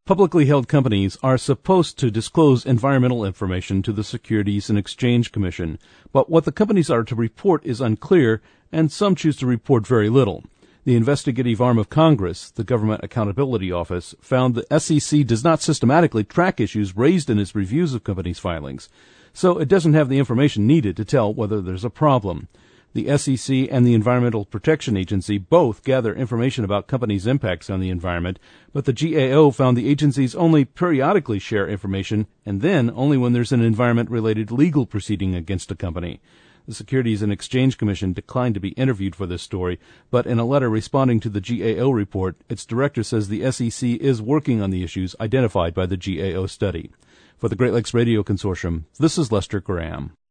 Publicly held companies are supposed to disclose environmental information to the Securities and Exchange Commission, but what the companies are to report is unclear, and some choose to report very little. The investigative arm of Congress, the Government Accountability Office, found the SEC does not systematically track issues raised in its reviews of companies' filings, so it doesn't have the information needed to tell whether there's a problem. The SEC and the Environmental Protection Agency both gather information about companies' impacts on the environment, but the GAO found the agencies only periodically share information, and then only when there's an environment-related legal proceeding against a company. The Securities and Exchange Commission declined to be interviewed for this story, but in a letter responding to the GAO report, its director says the SEC is working on the issues identified by the GAO study. For the Great Lakes Radio Consortium, this is Lester Graham.